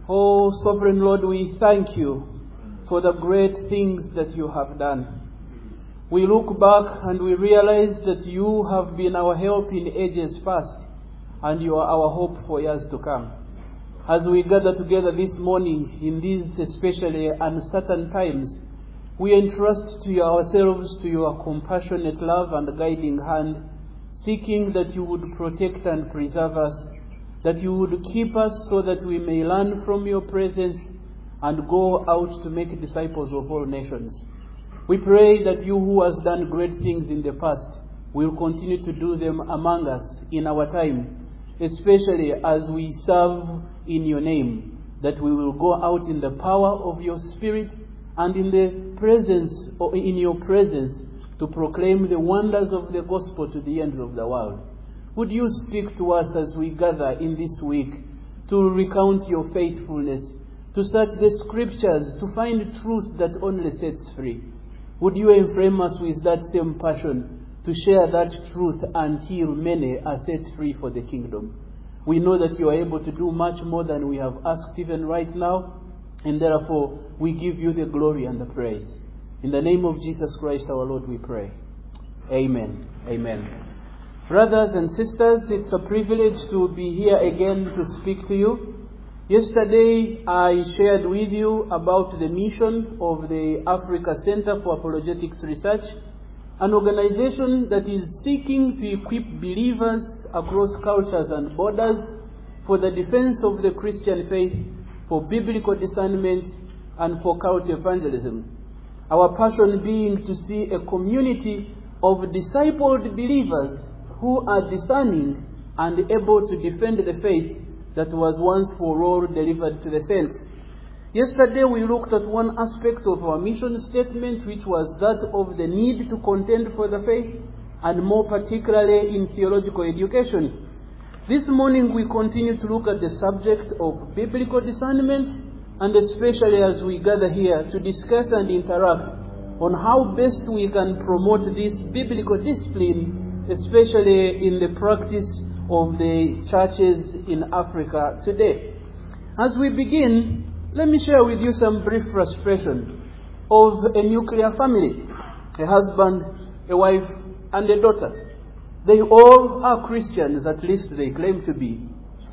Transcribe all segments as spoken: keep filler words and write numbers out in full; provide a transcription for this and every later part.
Oh, Sovereign Lord, we thank you for the great things that you have done. We look back and we realize that you have been our help in ages past, and you are our hope for years to come. As we gather together this morning in these especially uncertain times, we entrust to ourselves to your compassionate love and guiding hand, seeking that you would protect and preserve us, that you would keep us so that we may learn from your presence and go out to make disciples of all nations. We pray that you who has done great things in the past will continue to do them among us in our time, especially as we serve in your name, that we will go out in the power of your Spirit and in the presence, or in your presence, to proclaim the wonders of the gospel to the ends of the world. Would you speak to us as we gather in this week to recount your faithfulness, to search the scriptures, to find truth that only sets free? Would you enflame us with that same passion to share that truth until many are set free for the kingdom? We know that you are able to do much more than we have asked even right now, and therefore we give you the glory and the praise. In the name of Jesus Christ our Lord we pray. Amen. Amen. Brothers and sisters, it's a privilege to be here again to speak to you. Yesterday I shared with you about the mission of the Africa Center for Apologetics Research, an organization that is seeking to equip believers across cultures and borders for the defense of the Christian faith, for biblical discernment, and for cult evangelism. Our passion being to see a community of discipled believers who are discerning and able to defend the faith that was once for all delivered to the saints. Yesterday we looked at one aspect of our mission statement, which was that of the need to contend for the faith, and more particularly in theological education. This morning we continue to look at the subject of biblical discernment, and especially as we gather here to discuss and interact on how best we can promote this biblical discipline, especially in the practice of the churches in Africa today. As we begin, let me share with you some brief frustration of a nuclear family, a husband, a wife, and a daughter. They all are Christians, at least they claim to be.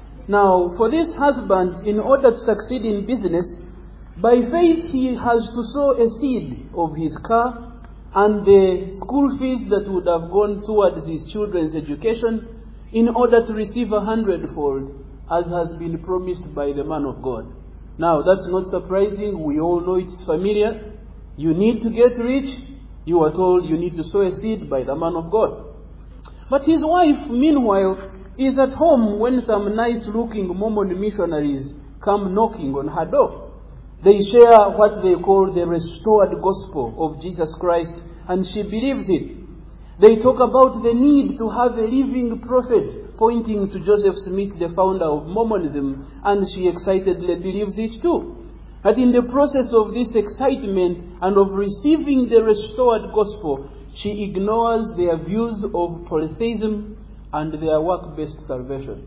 Now, for this husband, in order to succeed in business, by faith he has to sow a seed of his car and the school fees that would have gone towards his children's education in order to receive a hundredfold, as has been promised by the man of God. Now, that's not surprising. We all know it's familiar. You need to get rich. You are told you need to sow a seed by the man of God. But his wife, meanwhile, is at home when some nice-looking Mormon missionaries come knocking on her door. They share what they call the restored gospel of Jesus Christ, and she believes it. They talk about the need to have a living prophet, pointing to Joseph Smith, the founder of Mormonism, and she excitedly believes it too. But in the process of this excitement and of receiving the restored gospel, she ignores their views of polytheism and their work-based salvation.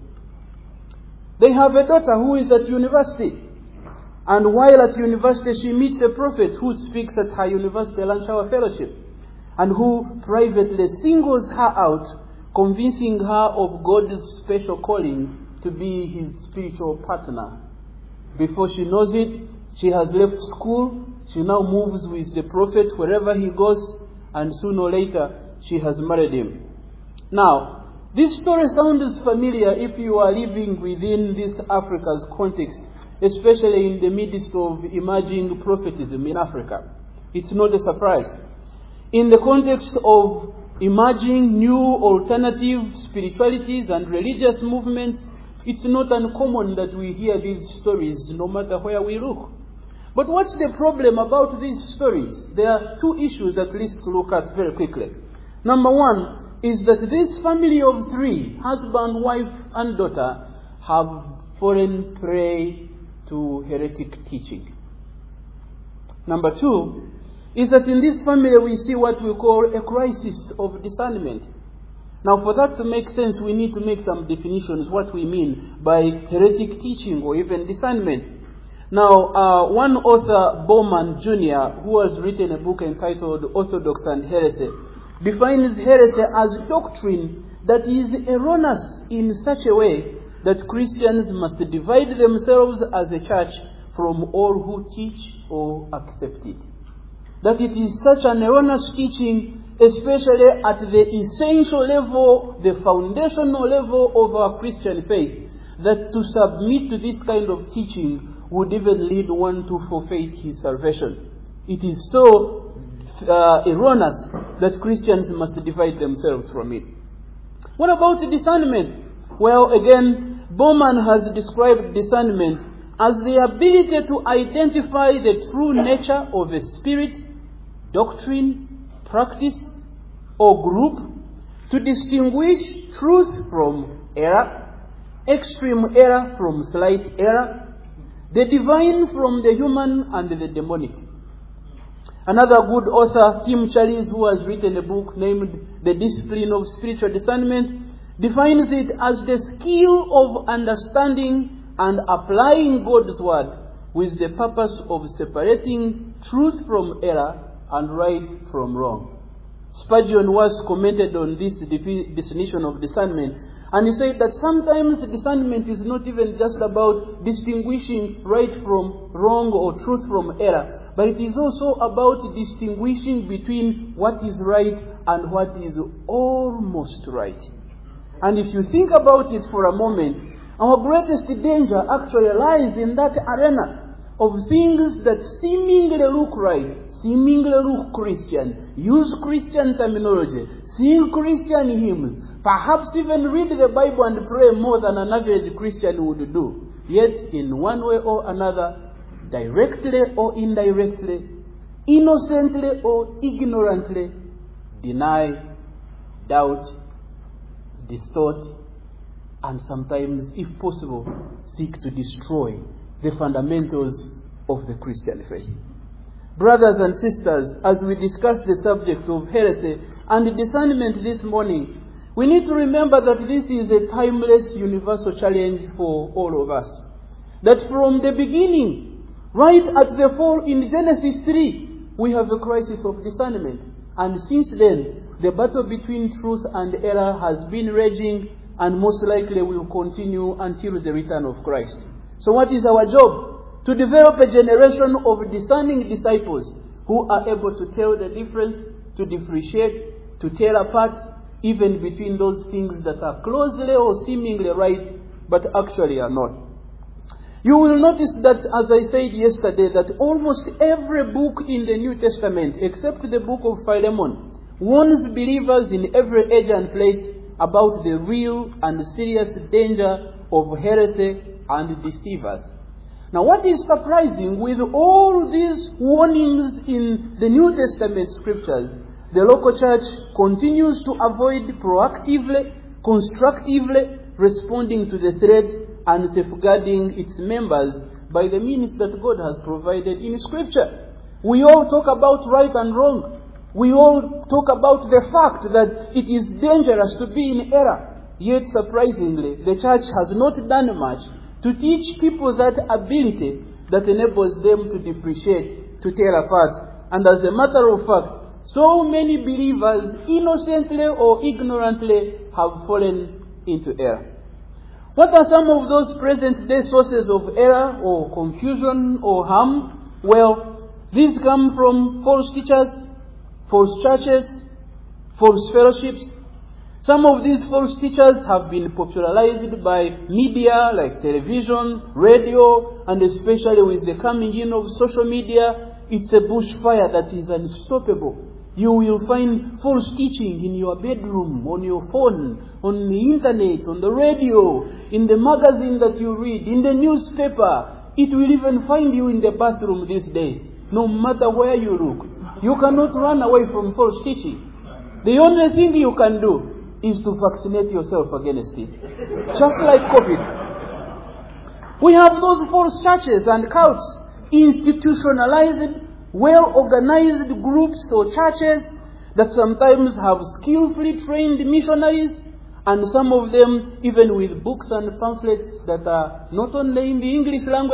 They have a daughter who is at university. And while at university, she meets a prophet who speaks at her university lunch hour fellowship, and who privately singles her out, convincing her of God's special calling to be his spiritual partner. Before she knows it, she has left school. She now moves with the prophet wherever he goes, and sooner or later, she has married him. Now, this story sounds familiar if you are living within this Africa's context, especially in the midst of emerging prophetism in Africa. It's not a surprise. In the context of emerging new alternative spiritualities and religious movements, it's not uncommon that we hear these stories no matter where we look. But what's the problem about these stories? There are two issues at least to look at very quickly. Number one is that this family of three, husband, wife, and daughter, have fallen prey to heretic teaching. Number two is that in this family we see what we call a crisis of discernment. Now, for that to make sense, we need to make some definitions what we mean by heretic teaching or even discernment. Now, uh, one author, Bowman Junior, who has written a book entitled Orthodox and Heresy, defines heresy as doctrine that is erroneous in such a way that Christians must divide themselves as a church from all who teach or accept it. That it is such an erroneous teaching, especially at the essential level, the foundational level of our Christian faith, that to submit to this kind of teaching would even lead one to forfeit his salvation. It is so uh, erroneous that Christians must divide themselves from it. What about discernment? Well, again, Bowman has described discernment as the ability to identify the true nature of a spirit, doctrine, practice, or group, to distinguish truth from error, extreme error from slight error, the divine from the human and the demonic. Another good author, Tim Challies, who has written a book named The Discipline of Spiritual Discernment, defines it as the skill of understanding and applying God's word with the purpose of separating truth from error and right from wrong. Spurgeon was commented on this defi- definition of discernment, and he said that sometimes discernment is not even just about distinguishing right from wrong or truth from error, but it is also about distinguishing between what is right and what is almost right. And if you think about it for a moment, our greatest danger actually lies in that arena of things that seemingly look right, seemingly look Christian, use Christian terminology, sing Christian hymns, perhaps even read the Bible and pray more than an average Christian would do. Yet, in one way or another, directly or indirectly, innocently or ignorantly, deny, doubt, distort, and sometimes, if possible, seek to destroy the fundamentals of the Christian faith. Brothers and sisters, as we discuss the subject of heresy and discernment this morning, we need to remember that this is a timeless universal challenge for all of us. That from the beginning, right at the fall in Genesis three, we have a crisis of discernment. And since then, the battle between truth and error has been raging and most likely will continue until the return of Christ. So what is our job? To develop a generation of discerning disciples who are able to tell the difference, to differentiate, to tear apart, even between those things that are closely or seemingly right, but actually are not. You will notice that, as I said yesterday, that almost every book in the New Testament, except the book of Philemon, warns believers in every age and place about the real and serious danger of heresy and deceivers. Now, what is surprising with all these warnings in the New Testament scriptures, the local church continues to avoid proactively, constructively responding to the threat and safeguarding its members by the means that God has provided in Scripture. We all talk about right and wrong. We all talk about the fact that it is dangerous to be in error. Yet, surprisingly, the church has not done much to teach people that ability that enables them to differentiate, to tear apart. And as a matter of fact, so many believers, innocently or ignorantly, have fallen into error. What are some of those present-day sources of error or confusion or harm? Well, these come from false teachers, false churches, false fellowships. Some of these false teachers have been popularized by media like television, radio, and especially with the coming in of social media, it's a bushfire that is unstoppable. You will find false teaching in your bedroom, on your phone, on the internet, on the radio, in the magazine that you read, in the newspaper. It will even find you in the bathroom these days, no matter where you look. You cannot run away from false teaching. The only thing you can do is to vaccinate yourself against it. Just like COVID. We have those false churches and cults, institutionalized, well-organized groups or churches that sometimes have skillfully trained missionaries, and some of them even with books and pamphlets that are not only in the English language,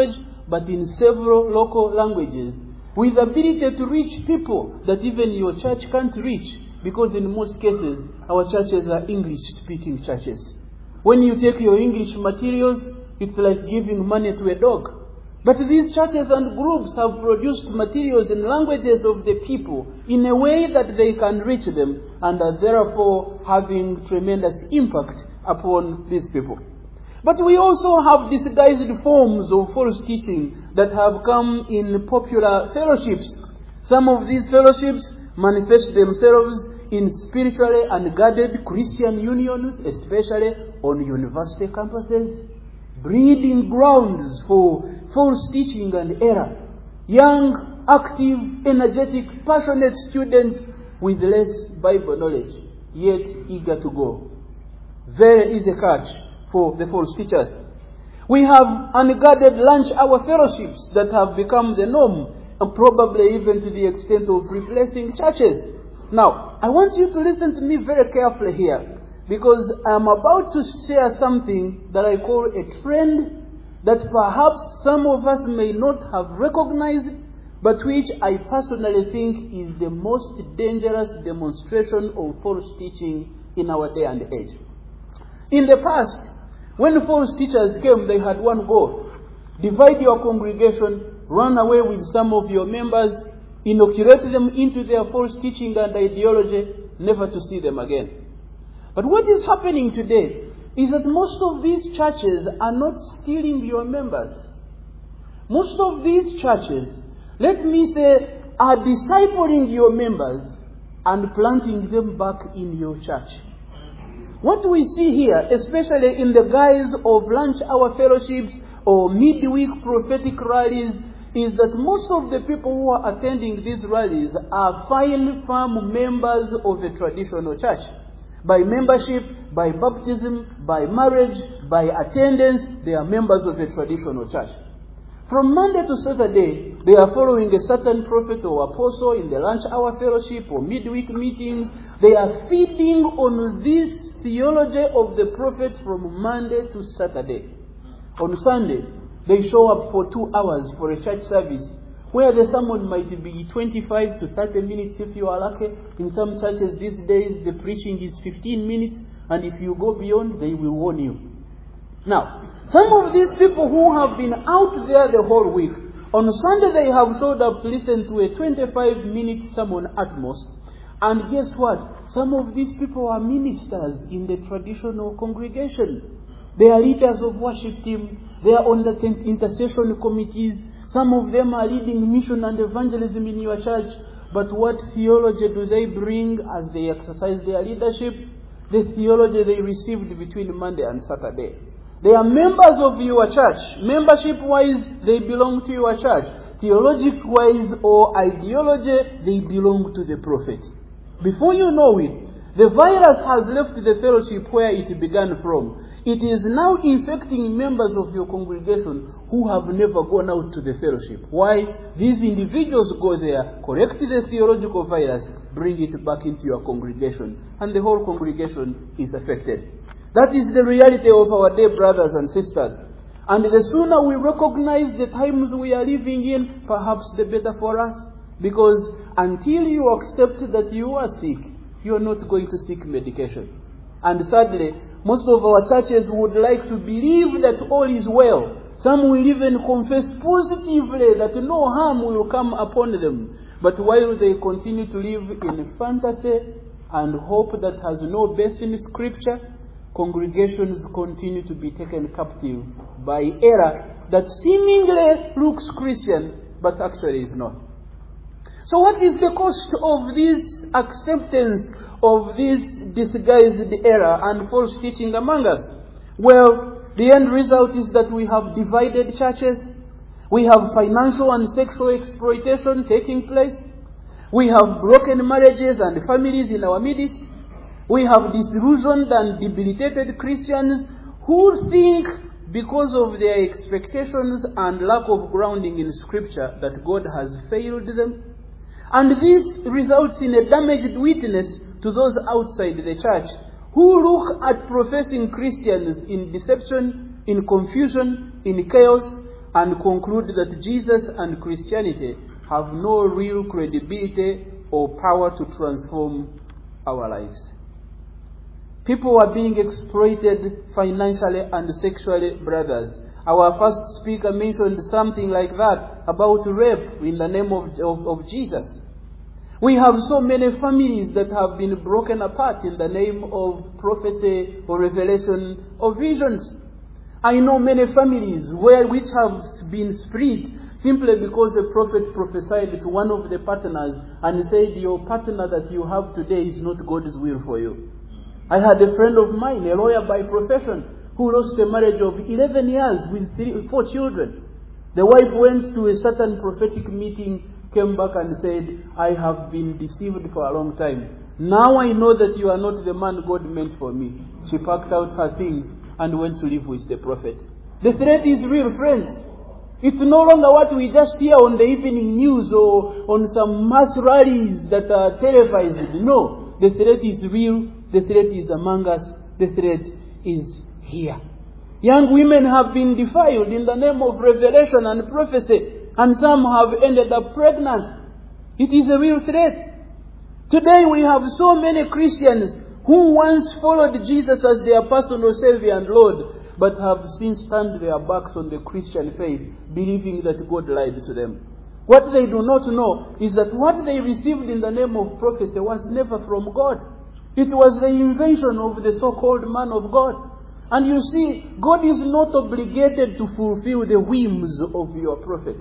but in several local languages, with the ability to reach people that even your church can't reach, because in most cases, our churches are English-speaking churches. When you take your English materials, it's like giving money to a dog. But these churches and groups have produced materials in languages of the people in a way that they can reach them and are therefore having tremendous impact upon these people. But we also have disguised forms of false teaching that have come in popular fellowships. Some of these fellowships manifest themselves in spiritually unguarded Christian unions, especially on university campuses, breeding grounds for false teaching and error. Young, active, energetic, passionate students with less Bible knowledge, yet eager to go. Very easy catch for the false teachers. We have unguarded lunch hour fellowships that have become the norm, and probably even to the extent of replacing churches. Now, I want you to listen to me very carefully here, because I'm about to share something that I call a trend that perhaps some of us may not have recognized, but which I personally think is the most dangerous demonstration of false teaching in our day and age. In the past, when false teachers came, they had one goal: divide your congregation, run away with some of your members, inoculate them into their false teaching and ideology, never to see them again. But what is happening today is that most of these churches are not stealing your members. Most of these churches, let me say, are discipling your members and planting them back in your church. What we see here, especially in the guise of lunch hour fellowships or midweek prophetic rallies, is that most of the people who are attending these rallies are fine, firm members of a traditional church. By membership, by baptism, by marriage, by attendance, they are members of a traditional church. From Monday to Saturday, they are following a certain prophet or apostle in the lunch hour fellowship or midweek meetings. They are feeding on this theology of the prophet from Monday to Saturday. On Sunday, they show up for two hours for a church service, where the sermon might be twenty-five to thirty minutes if you are lucky. In some churches these days, the preaching is fifteen minutes, and if you go beyond, they will warn you. Now, some of these people who have been out there the whole week, on Sunday they have showed up to listen to a twenty-five minute sermon at most. And guess what? Some of these people are ministers in the traditional congregation. They are leaders of worship team. They are on the intercession committees. Some of them are leading mission and evangelism in your church. But what theology do they bring as they exercise their leadership? The theology they received between Monday and Saturday. They are members of your church. Membership-wise, they belong to your church. Theologic-wise or ideology, they belong to the prophet. Before you know it, the virus has left the fellowship where it began from. It is now infecting members of your congregation who have never gone out to the fellowship. Why? These individuals go there, correct the theological virus, bring it back into your congregation, and the whole congregation is affected. That is the reality of our day, brothers and sisters. And the sooner we recognize the times we are living in, perhaps the better for us. Because until you accept that you are sick, you are not going to seek medication. And sadly, most of our churches would like to believe that all is well. Some will even confess positively that no harm will come upon them. But while they continue to live in fantasy and hope that has no base in Scripture, congregations continue to be taken captive by error that seemingly looks Christian, but actually is not. So what is the cost of this acceptance of this disguised error and false teaching among us? Well, the end result is that we have divided churches. We have financial and sexual exploitation taking place. We have broken marriages and families in our midst. We have disillusioned and debilitated Christians who think, because of their expectations and lack of grounding in Scripture, that God has failed them. And this results in a damaged witness to those outside the church who look at professing Christians in deception, in confusion, in chaos, and conclude that Jesus and Christianity have no real credibility or power to transform our lives. People are being exploited financially and sexually, brothers. Our first speaker mentioned something like that about rape in the name of, of, of Jesus. We have so many families that have been broken apart in the name of prophecy or revelation or visions. I know many families where which have been split simply because the prophet prophesied to one of the partners and said, your partner that you have today is not God's will for you. I had a friend of mine, a lawyer by profession, who lost a marriage of eleven years with three, four children. The wife went to a certain prophetic meeting, came back and said, I have been deceived for a long time. Now I know that you are not the man God meant for me. She packed out her things and went to live with the prophet. The threat is real, friends. It's no longer what we just hear on the evening news or on some mass rallies that are televised. No, the threat is real. The threat is among us. The threat is here. Young women have been defiled in the name of revelation and prophecy, and some have ended up pregnant. It is a real threat. Today we have so many Christians who once followed Jesus as their personal Savior and Lord, but have since turned their backs on the Christian faith, believing that God lied to them. What they do not know is that what they received in the name of prophecy was never from God. It was the invention of the so-called man of God. And you see, God is not obligated to fulfill the whims of your prophet.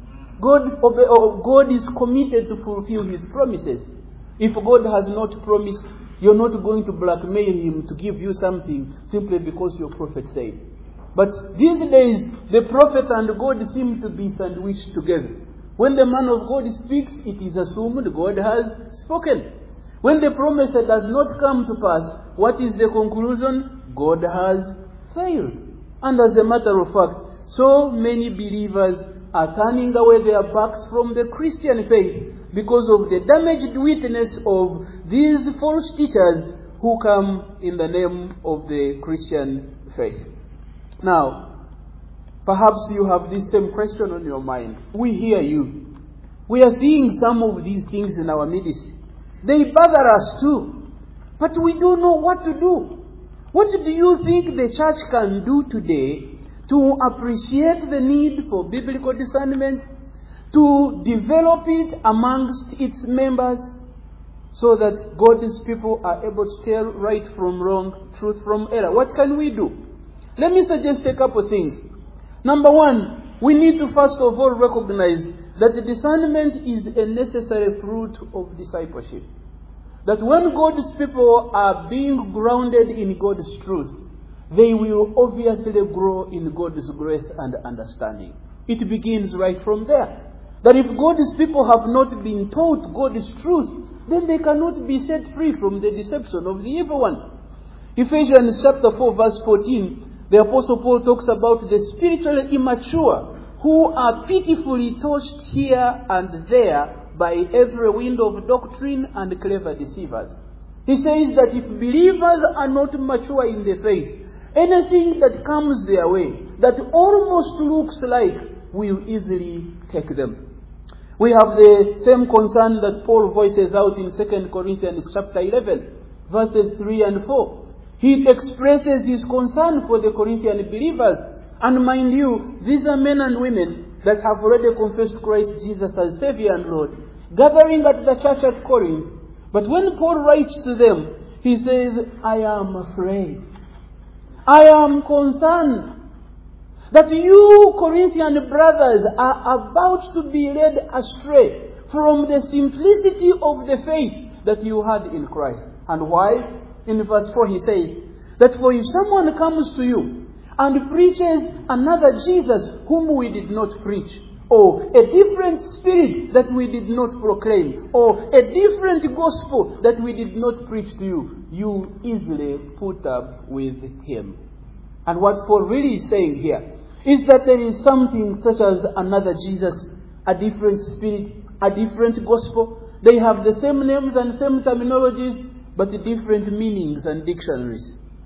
God, God is committed to fulfill his promises. If God has not promised, you're not going to blackmail him to give you something simply because your prophet said. But these days, the prophet and God seem to be sandwiched together. When the man of God speaks, it is assumed God has spoken. When the promise does not come to pass, what is the conclusion? God has failed. And as a matter of fact, so many believers are turning away their backs from the Christian faith because of the damaged witness of these false teachers who come in the name of the Christian faith. Now, perhaps you have this same question on your mind. We hear you. We are seeing some of these things in our midst. They bother us too. But we don't know what to do. What do you think the church can do today to appreciate the need for biblical discernment, to develop it amongst its members, so that God's people are able to tell right from wrong, truth from error? What can we do? Let me suggest a couple of things. Number one, we need to first of all recognize that discernment is a necessary fruit of discipleship. That when God's people are being grounded in God's truth, they will obviously grow in God's grace and understanding. It begins right from there. That if God's people have not been taught God's truth, then they cannot be set free from the deception of the evil one. Ephesians chapter four verse fourteen, the Apostle Paul talks about the spiritually immature who are pitifully tossed here and there by every wind of doctrine and clever deceivers. He says that if believers are not mature in the faith, anything that comes their way that almost looks like will easily take them. We have the same concern that Paul voices out in Second Corinthians chapter eleven, verses three and four. He expresses his concern for the Corinthian believers. And mind you, these are men and women that have already confessed Christ Jesus as Savior and Lord, gathering at the church at Corinth. But when Paul writes to them, he says, I am afraid. I am concerned that you Corinthian brothers are about to be led astray from the simplicity of the faith that you had in Christ. And why? In verse four he says, that for if someone comes to you and preaches another Jesus whom we did not preach, or a different spirit that we did not proclaim, or a different gospel that we did not preach to you, you easily put up with him. And what Paul really is saying here is that there is something such as another Jesus, a different spirit, a different gospel. They have the same names and same terminologies, but different meanings and dictionaries.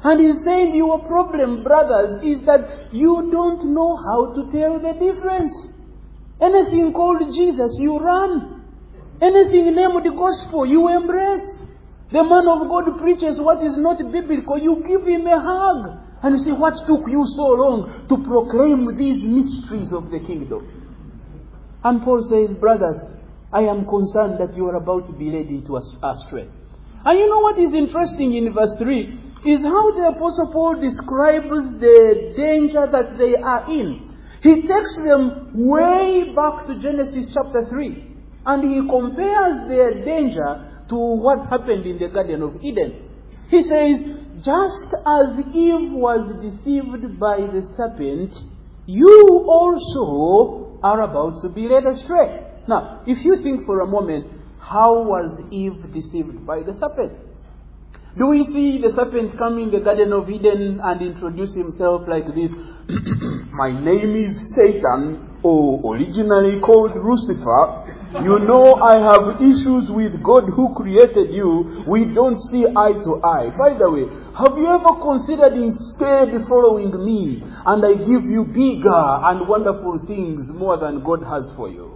And he's saying your problem, brothers, is that you don't know how to tell the difference. Anything called Jesus, you run. Anything named the gospel, you embrace. The man of God preaches what is not biblical, you give him a hug. And you say, what took you so long to proclaim these mysteries of the kingdom? And Paul says, brothers, I am concerned that you are about to be led into astray. And you know what is interesting in verse three? Is how the Apostle Paul describes the danger that they are in. He takes them way back to Genesis chapter three. And he compares their danger to what happened in the Garden of Eden. He says, just as Eve was deceived by the serpent, you also are about to be led astray. Now, if you think for a moment, how was Eve deceived by the serpent? Do we see the serpent come in the Garden of Eden and introduce himself like this? My name is Satan, or originally called Lucifer. You know I have issues with God who created you. We don't see eye to eye. By the way, have you ever considered instead following me and I give you bigger and wonderful things more than God has for you?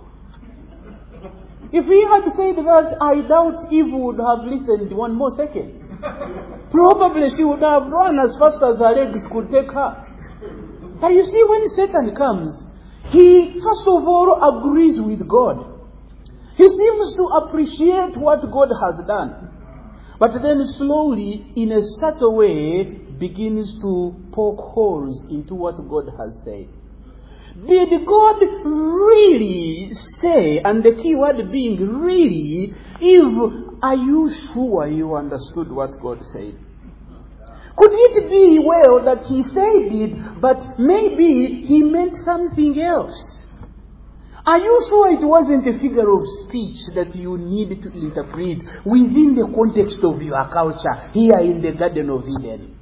If he had said that, I doubt Eve would have listened one more second. Probably she would have run as fast as her legs could take her. But you see, when Satan comes, he first of all agrees with God. He seems to appreciate what God has done. But then slowly, in a subtle way, begins to poke holes into what God has said. Did God really say, and the key word being really, Eve, are you sure you understood what God said? Could it be, well, that he said it, but maybe he meant something else? Are you sure it wasn't a figure of speech that you need to interpret within the context of your culture here in the Garden of Eden?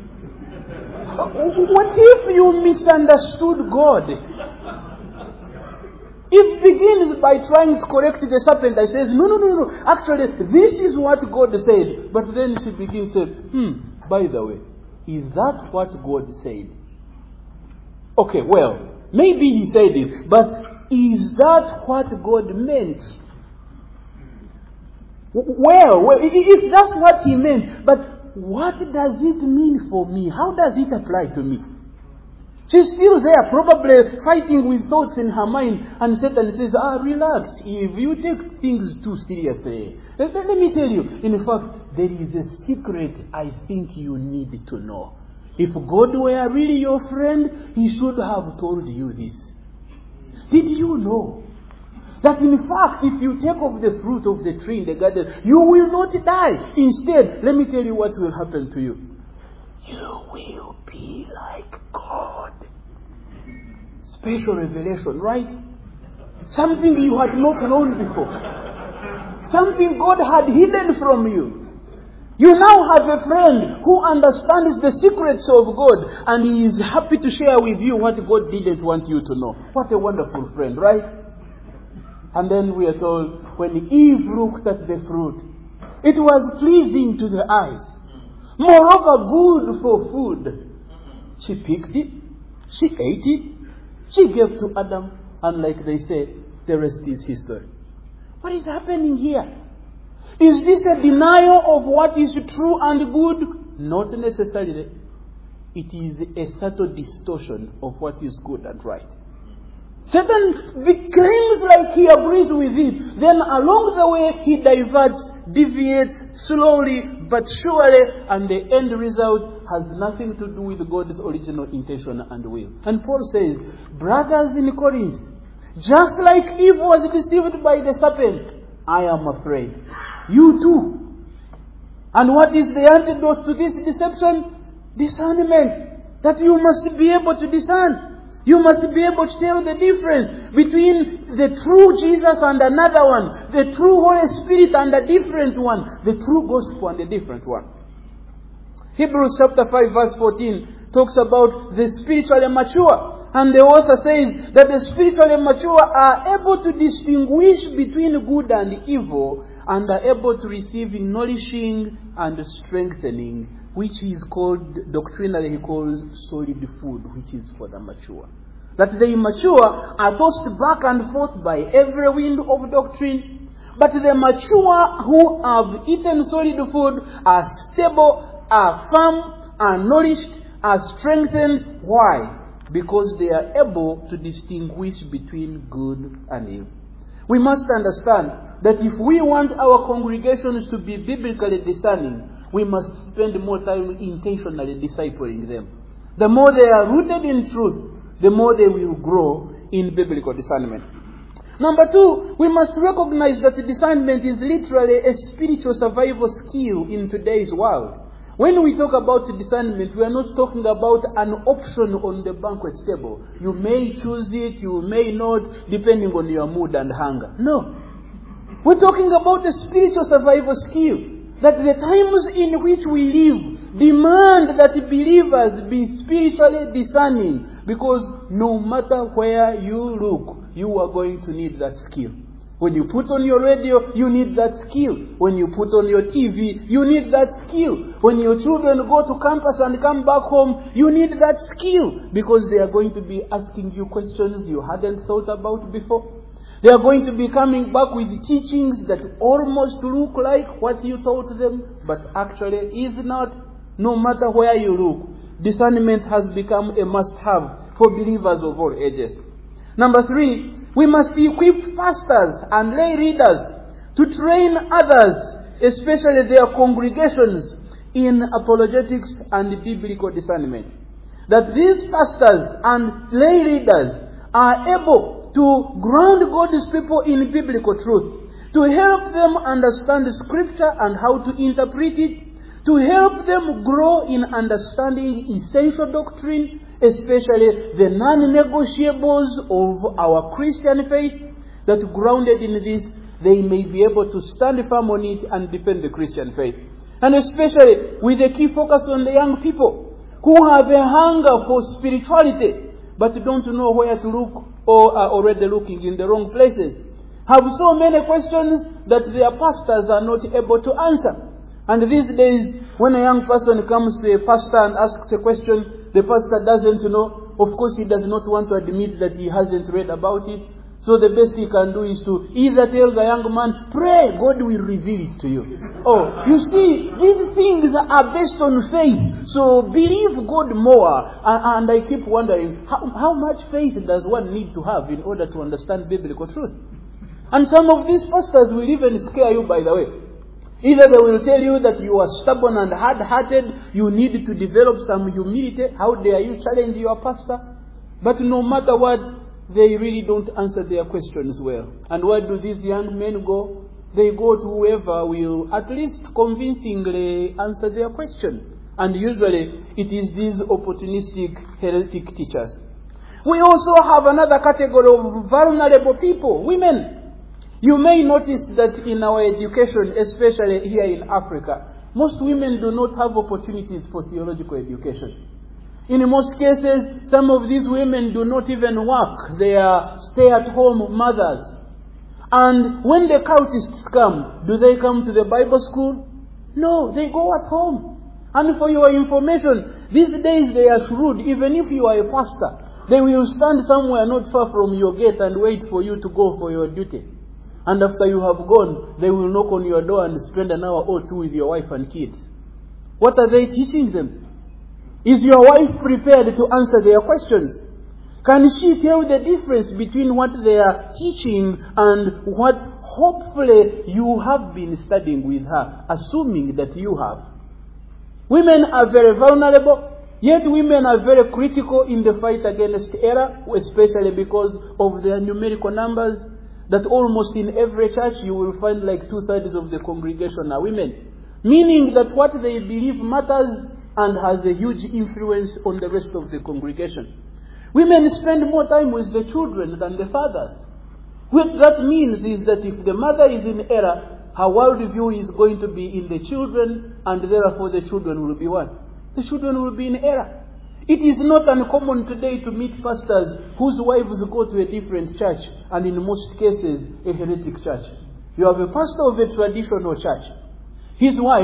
What if you misunderstood God? It begins by trying to correct the serpent and says, no, no, no, no. Actually, this is what God said. But then she begins to say, hmm, by the way, is that what God said? Okay, well, maybe he said it, but is that what God meant? Well, well, if that's what he meant, but what does it mean for me? How does it apply to me? She's still there, probably fighting with thoughts in her mind. And Satan says, ah, relax, Eve, you take things too seriously. Let, let me tell you, in fact, there is a secret I think you need to know. If God were really your friend, he should have told you this. Did you know that in fact, if you take of the fruit of the tree in the garden, you will not die? Instead, let me tell you what will happen to you. You will be like God. Special revelation, right? Something you had not known before. Something God had hidden from you. You now have a friend who understands the secrets of God, and he is happy to share with you what God didn't want you to know. What a wonderful friend, right? And then we are told, when Eve looked at the fruit, it was pleasing to the eyes. Moreover, good for food. She picked it, she ate it, she gave to Adam, and like they say, the rest is history. What is happening here? Is this a denial of what is true and good? Not necessarily. It is a subtle distortion of what is good and right. Satan claims like he agrees with it. Then along the way he diverts, deviates slowly but surely, and the end result has nothing to do with God's original intention and will. And Paul says, brothers in Corinth, just like Eve was deceived by the serpent, I am afraid. You too. And what is the antidote to this deception? Discernment. That you must be able to discern. You must be able to tell the difference between the true Jesus and another one, the true Holy Spirit and a different one, the true gospel and a different one. Hebrews chapter five verse fourteen talks about the spiritually mature. And the author says that the spiritually mature are able to distinguish between good and evil, and are able to receive nourishing and strengthening which is called, doctrinally he calls solid food, which is for the mature. That the immature are tossed back and forth by every wind of doctrine, but the mature who have eaten solid food are stable, are firm, are nourished, are strengthened. Why? Because they are able to distinguish between good and evil. We must understand that if we want our congregations to be biblically discerning, we must spend more time intentionally discipling them. The more they are rooted in truth, the more they will grow in biblical discernment. Number two, we must recognize that discernment is literally a spiritual survival skill in today's world. When we talk about discernment, we are not talking about an option on the banquet table. You may choose it, you may not, depending on your mood and hunger. No. We're talking about a spiritual survival skill. That the times in which we live demand that believers be spiritually discerning. Because no matter where you look, you are going to need that skill. When you put on your radio, you need that skill. When you put on your T V, you need that skill. When your children go to campus and come back home, you need that skill. Because they are going to be asking you questions you hadn't thought about before. They are going to be coming back with teachings that almost look like what you taught them, but actually is not. No matter where you look, discernment has become a must-have for believers of all ages. Number three, we must equip pastors and lay readers to train others, especially their congregations, in apologetics and biblical discernment. That these pastors and lay readers are able to ground God's people in biblical truth, to help them understand Scripture and how to interpret it, to help them grow in understanding essential doctrine, especially the non-negotiables of our Christian faith, that grounded in this, they may be able to stand firm on it and defend the Christian faith. And especially with a key focus on the young people who have a hunger for spirituality, but don't know where to look or are already looking in the wrong places. Have so many questions that their pastors are not able to answer. And these days, when a young person comes to a pastor and asks a question, the pastor doesn't know. Of course, he does not want to admit that he hasn't read about it. So the best he can do is to either tell the young man, pray, God will reveal it to you. Oh, you see, these things are based on faith. So believe God more. And, and I keep wondering, how, how much faith does one need to have in order to understand biblical truth? And some of these pastors will even scare you, by the way. Either they will tell you that you are stubborn and hard-hearted, you need to develop some humility. How dare you challenge your pastor? But no matter what, they really don't answer their questions well. And where do these young men go? They go to whoever will at least convincingly answer their question. And usually it is these opportunistic heretic teachers. We also have another category of vulnerable people, women. You may notice that in our education, especially here in Africa, most women do not have opportunities for theological education. In most cases, some of these women do not even work. They are stay-at-home mothers. And when the cultists come, do they come to the Bible school? No, they go at home. And for your information, these days they are shrewd. Even if you are a pastor, they will stand somewhere not far from your gate and wait for you to go for your duty. And after you have gone, they will knock on your door and spend an hour or two with your wife and kids. What are they teaching them? Is your wife prepared to answer their questions? Can she tell the difference between what they are teaching and what hopefully you have been studying with her, assuming that you have? Women are very vulnerable, yet women are very critical in the fight against error, especially because of their numerical numbers, that almost in every church you will find like two-thirds of the congregation are women. Meaning that what they believe matters and has a huge influence on the rest of the congregation. Women spend more time with the children than the fathers. What that means is that if the mother is in error, her worldview is going to be in the children, and therefore the children will be what? The children will be in error. It is not uncommon today to meet pastors whose wives go to a different church, and in most cases, a heretic church. You have a pastor of a traditional church. His wife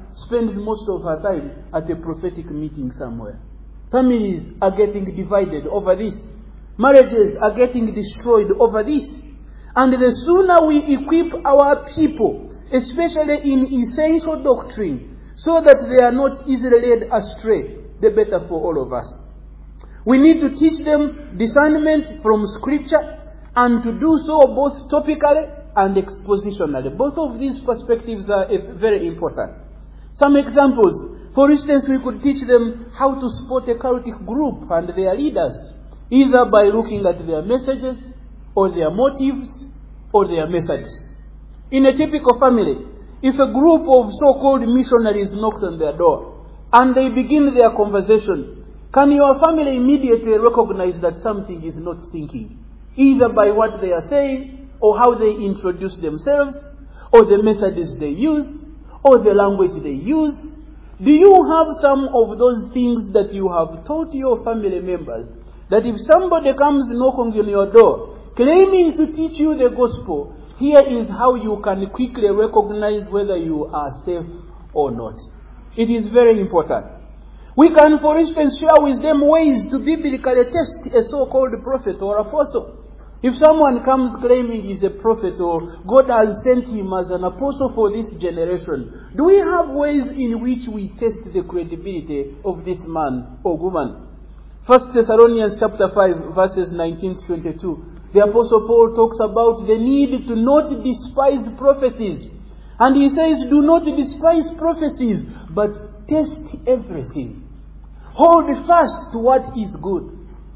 spends most of her time at a prophetic meeting somewhere. Families are getting divided over this. Marriages are getting destroyed over this. And the sooner we equip our people, especially in essential doctrine, so that they are not easily led astray, the better for all of us. We need to teach them discernment from Scripture, and to do so both topically and expositionally. Both of these perspectives are very important. Some examples. For instance, we could teach them how to spot a cultic group and their leaders, either by looking at their messages, or their motives, or their methods. In a typical family, if a group of so-called missionaries knocked on their door, and they begin their conversation, can your family immediately recognize that something is not sinking? Either by what they are saying, or how they introduce themselves, or the methods they use, or the language they use. Do you have some of those things that you have taught your family members, that if somebody comes knocking on your door, claiming to teach you the gospel, here is how you can quickly recognize whether you are safe or not? It is very important. We can, for instance, share with them ways to biblically test a so-called prophet or apostle. If someone comes claiming he's a prophet or God has sent him as an apostle for this generation, do we have ways in which we test the credibility of this man or woman? First Thessalonians chapter five, verses nineteen to twenty-two. The Apostle Paul talks about the need to not despise prophecies. And he says, do not despise prophecies, but test everything. Hold fast to what is good.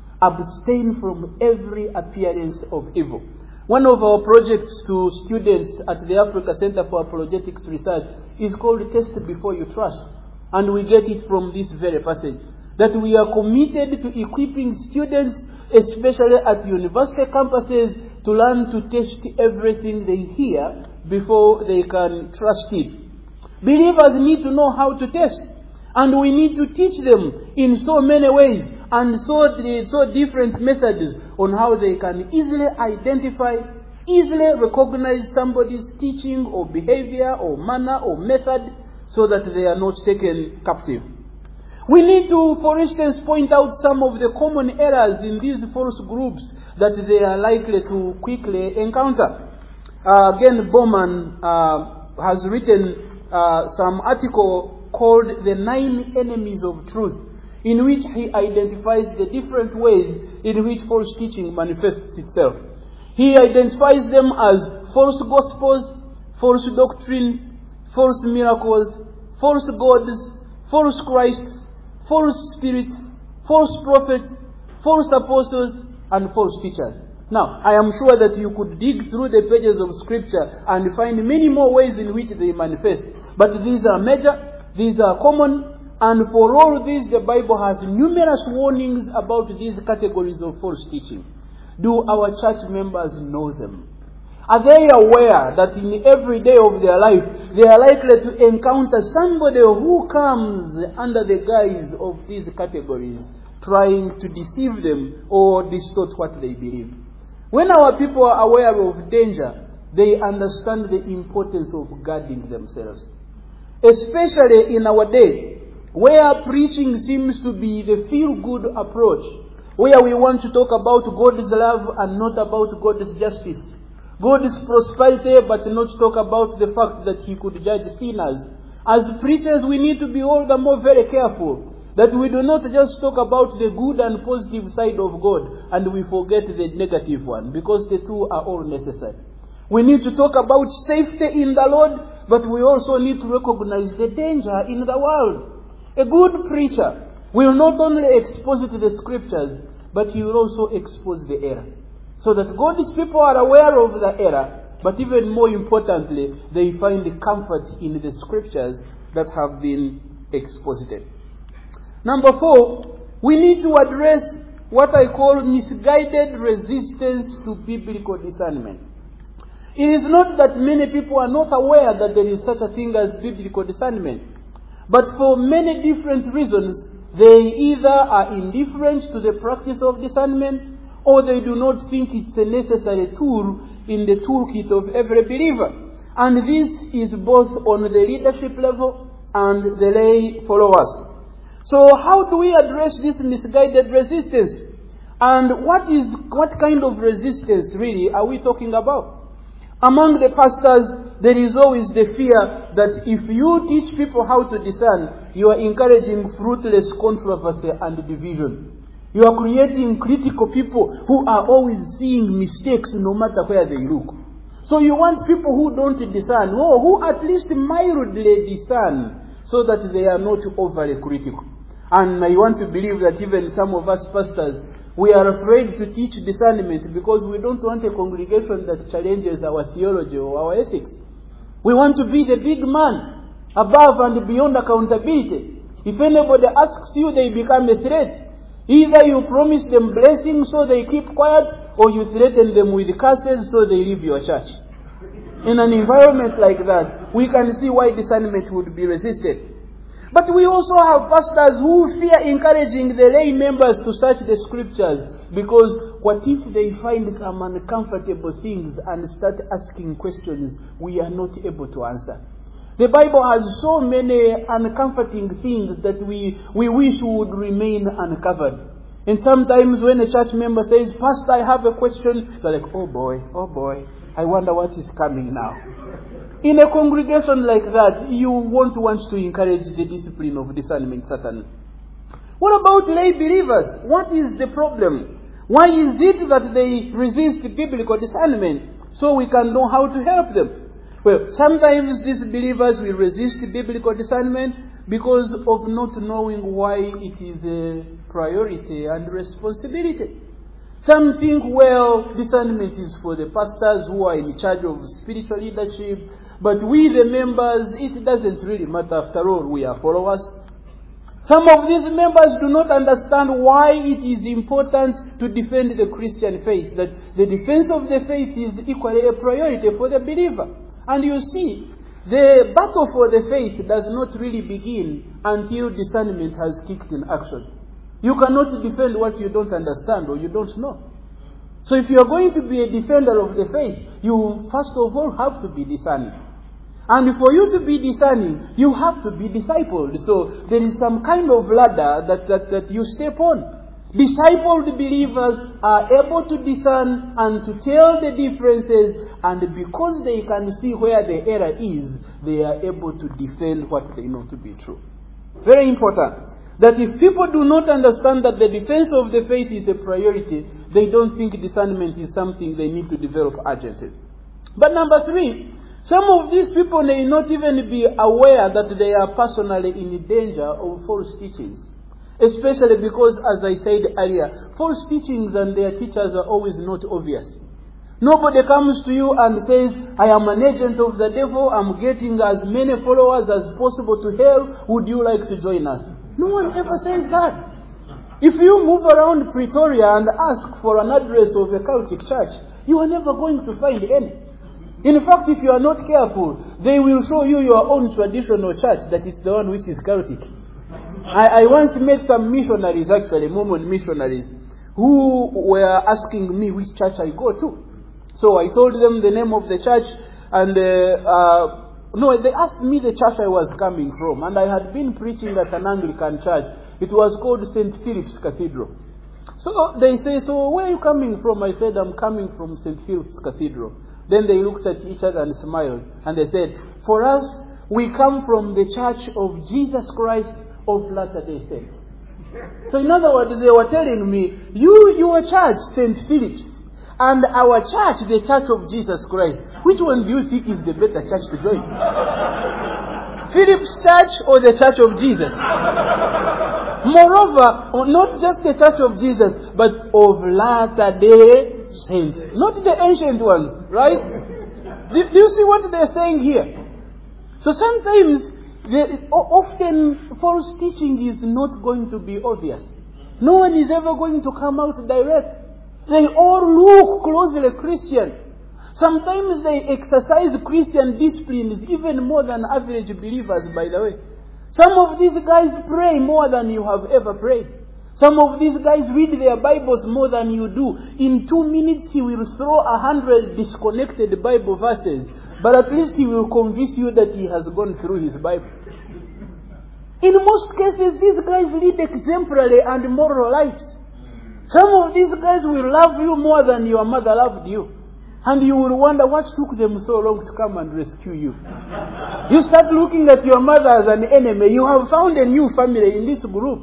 Abstain from every appearance of evil. One of our projects to students at the Africa Center for Apologetics Research is called Test Before You Trust. And we get it from this very passage. That we are committed to equipping students, especially at university campuses, to learn to test everything they hear before they can trust it. Believers need to know how to test. And we need to teach them in so many ways and so, so different methods on how they can easily identify, easily recognize somebody's teaching or behavior or manner or method so that they are not taken captive. We need to, for instance, point out some of the common errors in these false groups that they are likely to quickly encounter. Uh, again, Bowman uh, has written uh, some article called The Nine Enemies of Truth, in which he identifies the different ways in which false teaching manifests itself. He identifies them as false gospels, false doctrines, false miracles, false gods, false Christs, false spirits, false prophets, false apostles, and false teachers. Now, I am sure that you could dig through the pages of Scripture and find many more ways in which they manifest. But these are major. These are common, and for all these the Bible has numerous warnings about these categories of false teaching. Do our church members know them? Are they aware that in every day of their life they are likely to encounter somebody who comes under the guise of these categories, trying to deceive them or distort what they believe? When our people are aware of danger, they understand the importance of guarding themselves. Especially in our day, where preaching seems to be the feel-good approach, where we want to talk about God's love and not about God's justice, God's prosperity but not talk about the fact that He could judge sinners. As preachers, we need to be all the more very careful that we do not just talk about the good and positive side of God and we forget the negative one, because the two are all necessary. We need to talk about safety in the Lord, but we also need to recognize the danger in the world. A good preacher will not only expose it to the Scriptures, but he will also expose the error. So that God's people are aware of the error, but even more importantly, they find comfort in the Scriptures that have been exposited. Number four, we need to address what I call misguided resistance to biblical discernment. It is not that many people are not aware that there is such a thing as biblical discernment. But for many different reasons, they either are indifferent to the practice of discernment, or they do not think it's a necessary tool in the toolkit of every believer. And this is both on the leadership level and the lay followers. So how do we address this misguided resistance? And what is what kind of resistance really are we talking about? Among the pastors, there is always the fear that if you teach people how to discern, you are encouraging fruitless controversy and division. You are creating critical people who are always seeing mistakes no matter where they look. So you want people who don't discern, or who at least mildly discern, so that they are not overly critical. And I want to believe that even some of us pastors, we are afraid to teach discernment because we don't want a congregation that challenges our theology or our ethics. We want to be the big man, above and beyond accountability. If anybody asks you, they become a threat. Either you promise them blessings so they keep quiet, or you threaten them with curses so they leave your church. In an environment like that, we can see why discernment would be resisted. But we also have pastors who fear encouraging the lay members to search the scriptures, because what if they find some uncomfortable things and start asking questions we are not able to answer? The Bible has so many uncomforting things that we, we wish would remain uncovered. And sometimes when a church member says, "Pastor, I have a question," they're like, "Oh boy, oh boy, I wonder what is coming now." In a congregation like that, you won't want to encourage the discipline of discernment, certainly. What about lay believers? What is the problem? Why is it that they resist biblical discernment? So we can know how to help them. Well, sometimes these believers will resist biblical discernment because of not knowing why it is a priority and responsibility. Some think, well, discernment is for the pastors who are in charge of spiritual leadership, but we the members, it doesn't really matter. After all, we are followers. Some of these members do not understand why it is important to defend the Christian faith, that the defense of the faith is equally a priority for the believer. And you see, the battle for the faith does not really begin until discernment has kicked in action. You cannot defend what you don't understand or you don't know. So if you are going to be a defender of the faith, you first of all have to be discerning. And for you to be discerning, you have to be discipled. So there is some kind of ladder that, that, that you step on. Discipled believers are able to discern and to tell the differences, and because they can see where the error is, they are able to defend what they know to be true. Very important. That if people do not understand that the defense of the faith is a priority, they don't think discernment is something they need to develop urgently. But number three, some of these people may not even be aware that they are personally in danger of false teachings. Especially because, as I said earlier, false teachings and their teachers are always not obvious. Nobody comes to you and says, "I am an agent of the devil, I'm getting as many followers as possible to hell, would you like to join us?" No one ever says that. If you move around Pretoria and ask for an address of a cultic church, you are never going to find any. In fact, if you are not careful, they will show you your own traditional church that is the one which is cultic. I, I once met some missionaries, actually, Mormon missionaries, who were asking me which church I go to. So I told them the name of the church, and uh, uh, no, they asked me the church I was coming from, and I had been preaching at an Anglican church. It was called Saint Philip's Cathedral. So they say, "So where are you coming from?" I said, "I'm coming from Saint Philip's Cathedral." Then they looked at each other and smiled, and they said, "For us, we come from the Church of Jesus Christ of Latter-day Saints." So in other words, they were telling me, you, your church, Saint Philip's, and our church, the Church of Jesus Christ, which one do you think is the better church to join? Philip's church or the Church of Jesus? Moreover, not just the Church of Jesus, but of Latter-day Saints. Not the ancient ones, right? Do, do you see what they're saying here? So sometimes, the, often false teaching is not going to be obvious. No one is ever going to come out direct. They all look closely Christian. Sometimes they exercise Christian disciplines even more than average believers, by the way. Some of these guys pray more than you have ever prayed. Some of these guys read their Bibles more than you do. In two minutes he will throw a hundred disconnected Bible verses, but at least he will convince you that he has gone through his Bible. In most cases, these guys lead exemplary and moral lives. Some of these guys will love you more than your mother loved you. And you will wonder what took them so long to come and rescue you. You start looking at your mother as an enemy. You have found a new family in this group.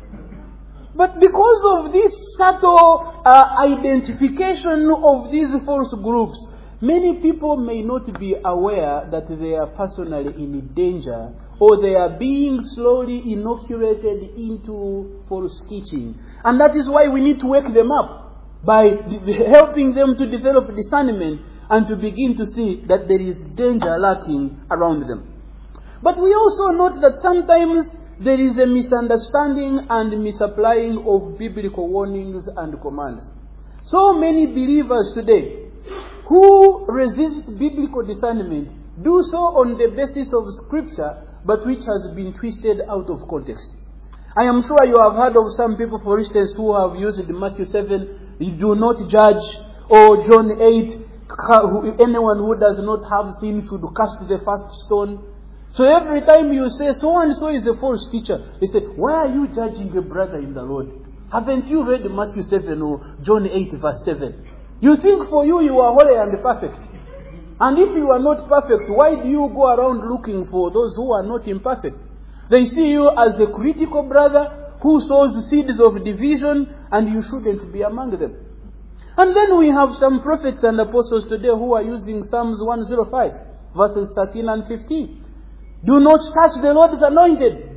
But because of this subtle uh, identification of these false groups, many people may not be aware that they are personally in danger, or they are being slowly inoculated into false teaching. And that is why we need to wake them up by d- helping them to develop discernment and to begin to see that there is danger lurking around them. But we also note that sometimes there is a misunderstanding and misapplying of biblical warnings and commands. So many believers today who resist biblical discernment do so on the basis of scripture, but which has been twisted out of context. I am sure you have heard of some people, for instance, who have used Matthew seven, you do not judge, or John eight, anyone who does not have sin should cast the first stone. So every time you say, so and so is a false teacher, they say, why are you judging a brother in the Lord? Haven't you read Matthew seven or John eight verse seven? You think for you, you are holy and perfect. And if you are not perfect, why do you go around looking for those who are not imperfect? They see you as a critical brother who sows seeds of division, and you shouldn't be among them. And then we have some prophets and apostles today who are using Psalms one oh five, verses thirteen and fifteen. Do not touch the Lord's anointed.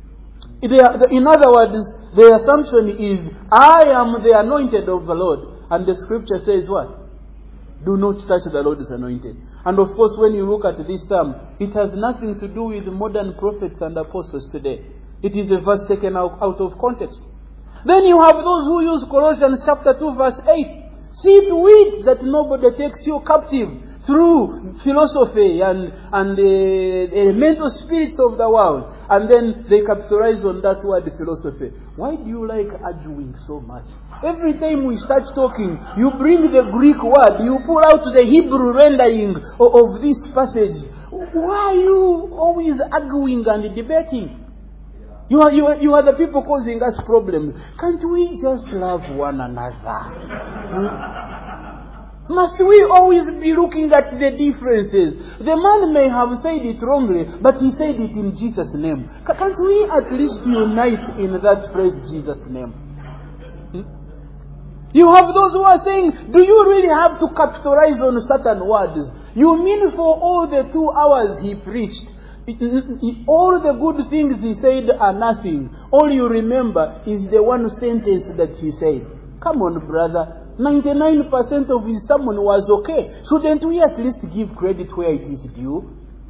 In other words, the assumption is, I am the anointed of the Lord. And the scripture says what? Do not touch the Lord's anointed. And of course, when you look at this psalm, it has nothing to do with modern prophets and apostles today. It is a verse taken out, out of context. Then you have those who use Colossians chapter two verse eight. See to it that nobody takes you captive through philosophy and, and the elemental spirits of the world. And then they capitalize on that word philosophy. Why do you like arguing so much? Every time we start talking, you bring the Greek word, you pull out the Hebrew rendering of, of this passage. Why are you always arguing and debating? You are, you, are, you are the people causing us problems. Can't we just love one another? Hmm? Must we always be looking at the differences? The man may have said it wrongly, but he said it in Jesus' name. Can't we at least unite in that phrase, Jesus' name? Hmm? You have those who are saying, do you really have to capitalize on certain words? You mean for all the two hours he preached, it, it, all the good things he said are nothing. All you remember is the one sentence that he said. Come on, brother. ninety-nine percent of his sermon was okay. Shouldn't we at least give credit where it is due?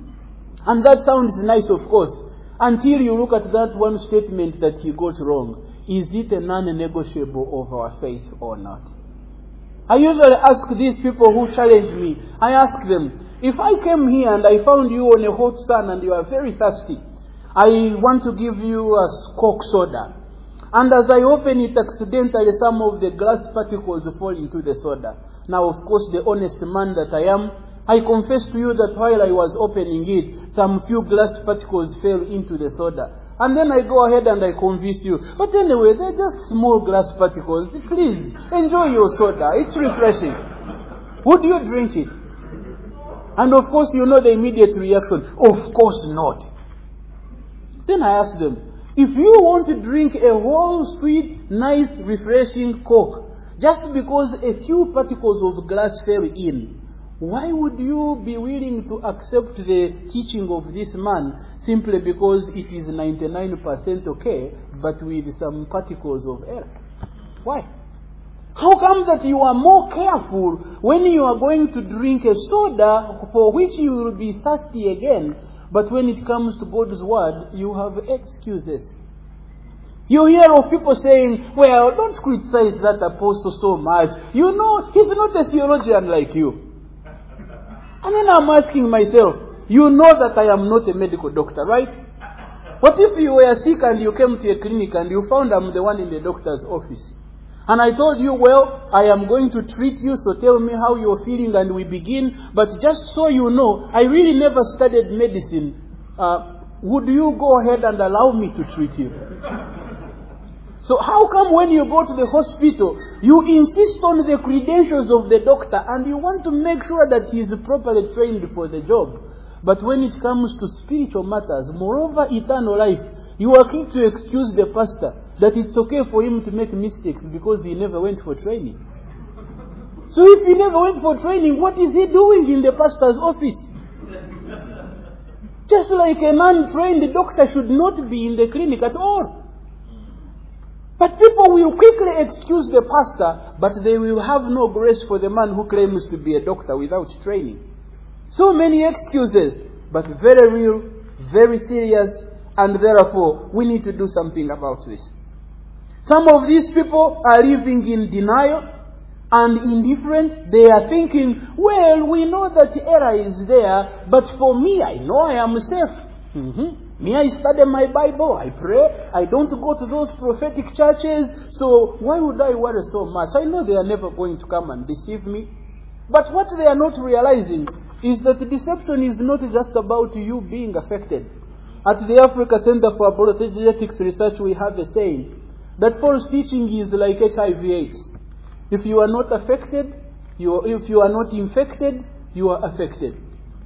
And that sounds nice, of course, until you look at that one statement that he got wrong. Is it a non-negotiable of our faith or not? I usually ask these people who challenge me, I ask them, if I came here and I found you on a hot sun and you are very thirsty, I want to give you a Coke soda. And as I open it accidentally, some of the glass particles fall into the soda. Now, of course, the honest man that I am, I confess to you that while I was opening it, some few glass particles fell into the soda. And then I go ahead and I convince you. But anyway, they're just small glass particles. Please, enjoy your soda. It's refreshing. Would you drink it? And of course, you know the immediate reaction. Of course not. Then I ask them, if you want to drink a whole sweet, nice, refreshing Coke, just because a few particles of glass fell in, why would you be willing to accept the teaching of this man simply because it is ninety-nine percent okay, but with some particles of error? Why? How come that you are more careful when you are going to drink a soda for which you will be thirsty again, but when it comes to God's word, you have excuses? You hear of people saying, well, don't criticize that apostle so much. You know, he's not a theologian like you. And then I'm asking myself, you know that I am not a medical doctor, right? What if you were sick and you came to a clinic and you found I'm the one in the doctor's office? And I told you, well, I am going to treat you, so tell me how you're feeling and we begin. But just so you know, I really never studied medicine. Uh, would you go ahead and allow me to treat you? So how come when you go to the hospital, you insist on the credentials of the doctor and you want to make sure that he is properly trained for the job? But when it comes to spiritual matters, moreover eternal life, you are quick to excuse the pastor that it's okay for him to make mistakes because he never went for training. So if he never went for training, what is he doing in the pastor's office? Just like a non-trained doctor should not be in the clinic at all. But people will quickly excuse the pastor, but they will have no grace for the man who claims to be a doctor without training. So many excuses, but very real, very serious, and therefore we need to do something about this. Some of these people are living in denial and indifferent. They are thinking, well, we know that error is there, but for me, I know I am safe. Mm-hmm. Me, I study my Bible, I pray, I don't go to those prophetic churches, so why would I worry so much? I know they are never going to come and deceive me. But what they are not realizing is that deception is not just about you being affected. At the Africa Center for Apologetics Research, we have a saying that false teaching is like H I V AIDS. If you are not affected, you are, if you are not infected, you are affected.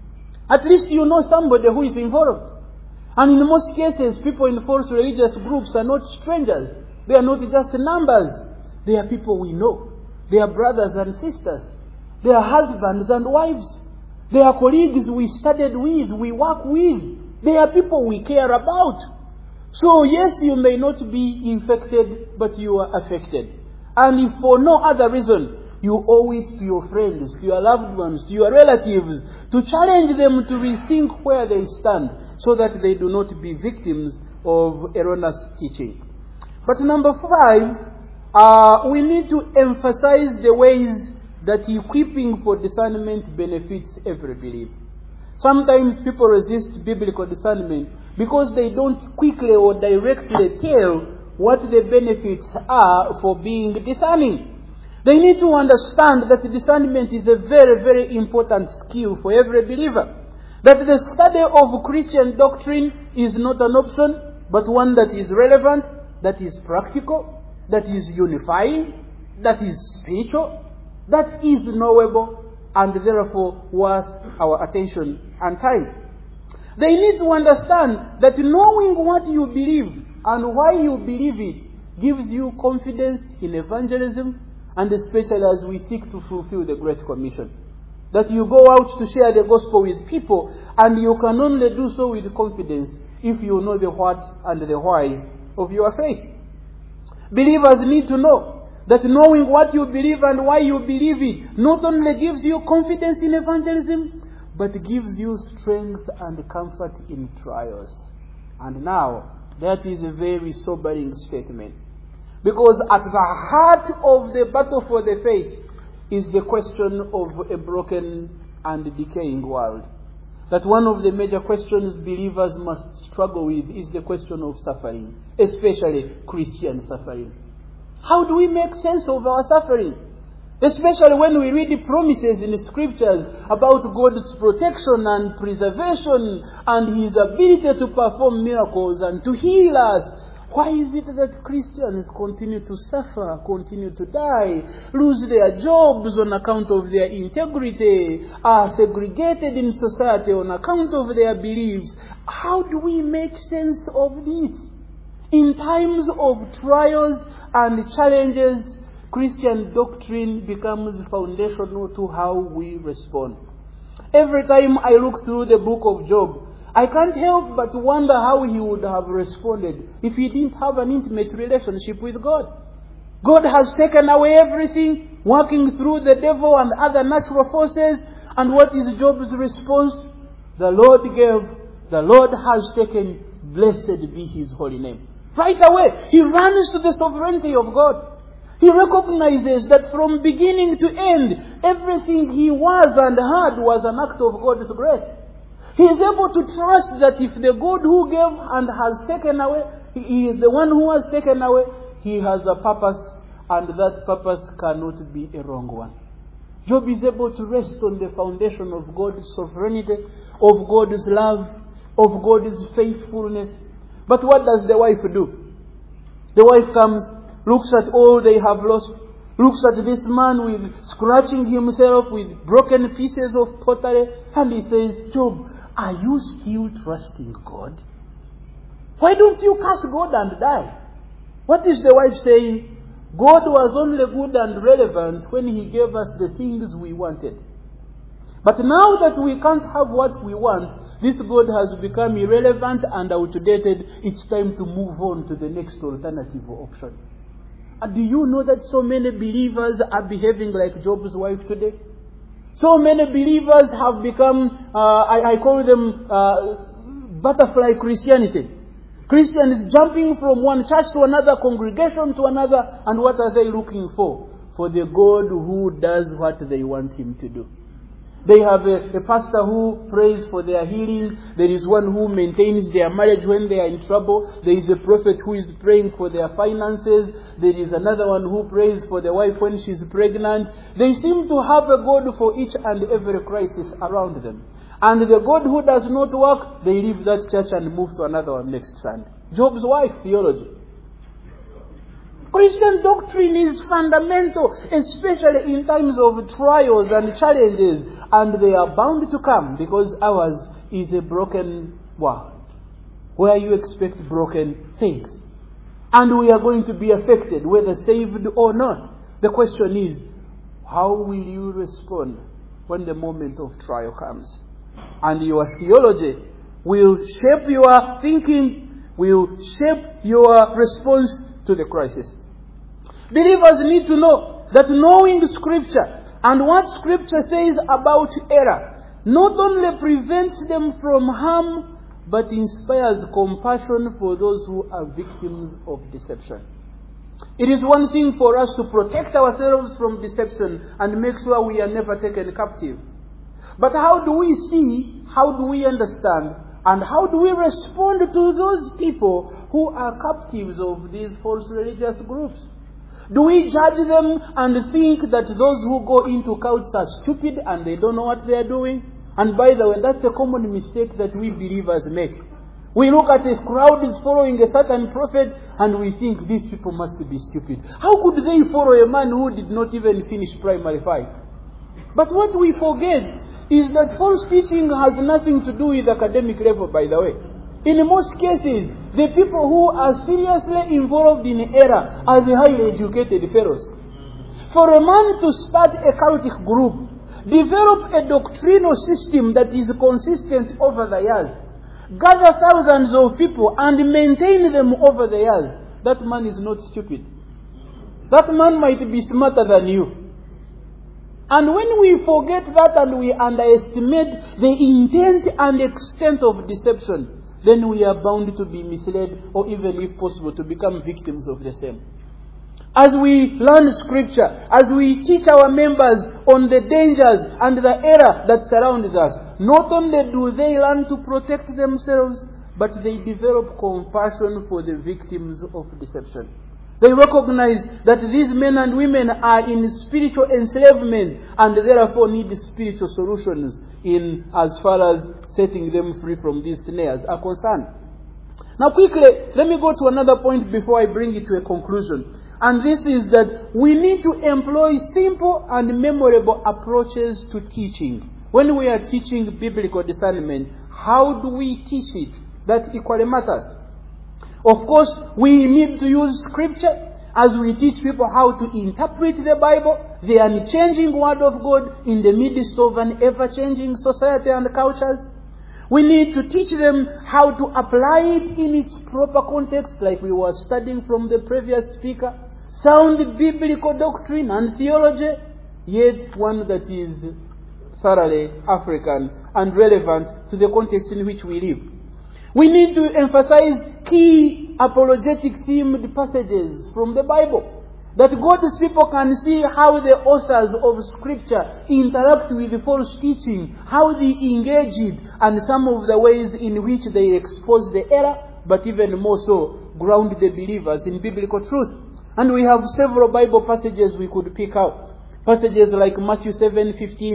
At least you know somebody who is involved. And in most cases, people in false religious groups are not strangers. They are not just numbers. They are people we know. They are brothers and sisters. They are husbands and wives. They are colleagues we studied with, we work with. They are people we care about. So yes, you may not be infected, but you are affected. And if for no other reason, you owe it to your friends, to your loved ones, to your relatives, to challenge them to rethink where they stand, so that they do not be victims of erroneous teaching. But number five, uh, we need to emphasize the ways that equipping for discernment benefits every believer. Sometimes people resist biblical discernment because they don't quickly or directly tell what the benefits are for being discerning. They need to understand that discernment is a very, very important skill for every believer. That the study of Christian doctrine is not an option, but one that is relevant, that is practical, that is unifying, that is spiritual, that is knowable, and therefore worth our attention and time. They need to understand that knowing what you believe and why you believe it gives you confidence in evangelism, and especially as we seek to fulfill the Great Commission. That you go out to share the gospel with people, and you can only do so with confidence if you know the what and the why of your faith. Believers need to know that knowing what you believe and why you believe it not only gives you confidence in evangelism, but gives you strength and comfort in trials. And now, that is a very sobering statement. Because at the heart of the battle for the faith is the question of a broken and decaying world. That one of the major questions believers must struggle with is the question of suffering, especially Christian suffering. How do we make sense of our suffering? Especially when we read the promises in the scriptures about God's protection and preservation and His ability to perform miracles and to heal us. Why is it that Christians continue to suffer, continue to die, lose their jobs on account of their integrity, are segregated in society on account of their beliefs? How do we make sense of this? In times of trials and challenges, Christian doctrine becomes foundational to how we respond. Every time I look through the book of Job, I can't help but wonder how he would have responded if he didn't have an intimate relationship with God. God has taken away everything, working through the devil and other natural forces. And what is Job's response? The Lord gave, the Lord has taken, blessed be His holy name. Right away, he runs to the sovereignty of God. He recognizes that from beginning to end, everything he was and had was an act of God's grace. He is able to trust that if the God who gave and has taken away, He is the one who has taken away, He has a purpose, and that purpose cannot be a wrong one. Job is able to rest on the foundation of God's sovereignty, of God's love, of God's faithfulness. But what does the wife do? The wife comes, looks at all they have lost, looks at this man with scratching himself with broken pieces of pottery, and he says, Job, are you still trusting God? Why don't you curse God and die? What is the wife saying? God was only good and relevant when He gave us the things we wanted. But now that we can't have what we want, this God has become irrelevant and outdated. It's time to move on to the next alternative option. And do you know that so many believers are behaving like Job's wife today? So many believers have become, uh, I, I call them uh, butterfly Christianity. Christians jumping from one church to another, congregation to another, and what are they looking for? For the God who does what they want Him to do. They have a, a pastor who prays for their healing. There is one who maintains their marriage when they are in trouble. There is a prophet who is praying for their finances. There is another one who prays for the wife when she's pregnant. They seem to have a God for each and every crisis around them. And the God who does not work, they leave that church and move to another one next Sunday. Job's wife theology. Christian doctrine is fundamental, especially in times of trials and challenges, and they are bound to come because ours is a broken world where you expect broken things. And we are going to be affected, whether saved or not. The question is, how will you respond when the moment of trial comes? And your theology will shape your thinking, will shape your response to the crisis. Believers need to know that knowing Scripture and what Scripture says about error not only prevents them from harm, but inspires compassion for those who are victims of deception. It is one thing for us to protect ourselves from deception and make sure we are never taken captive. But how do we see, how do we understand, and how do we respond to those people who are captives of these false religious groups? Do we judge them and think that those who go into cults are stupid and they don't know what they are doing? And by the way, that's a common mistake that we believers make. We look at a crowd is following a certain prophet and we think these people must be stupid. How could they follow a man who did not even finish primary five? But what we forget is that false teaching has nothing to do with academic level, by the way. In most cases, the people who are seriously involved in error are the highly educated fellows. For a man to start a cultic group, develop a doctrinal system that is consistent over the years, gather thousands of people and maintain them over the years, that man is not stupid. That man might be smarter than you. And when we forget that and we underestimate the intent and extent of deception, then we are bound to be misled or even, if possible, to become victims of the same. As we learn Scripture, as we teach our members on the dangers and the error that surrounds us, not only do they learn to protect themselves, but they develop compassion for the victims of deception. They recognize that these men and women are in spiritual enslavement and therefore need spiritual solutions in as far as setting them free from these snares are concerned. Now quickly, let me go to another point before I bring it to a conclusion. And this is that we need to employ simple and memorable approaches to teaching. When we are teaching biblical discernment, how do we teach it? That equally matters. Of course, we need to use Scripture as we teach people how to interpret the Bible, the unchanging Word of God in the midst of an ever-changing society and cultures. We need to teach them how to apply it in its proper context, like we were studying from the previous speaker. Sound biblical doctrine and theology, yet one that is thoroughly African and relevant to the context in which we live. We need to emphasize key apologetic themed passages from the Bible, that God's people can see how the authors of Scripture interact with false teaching, how they engage it, and some of the ways in which they expose the error, but even more so, ground the believers in biblical truth. And we have several Bible passages we could pick out. Passages like Matthew seven fifteen,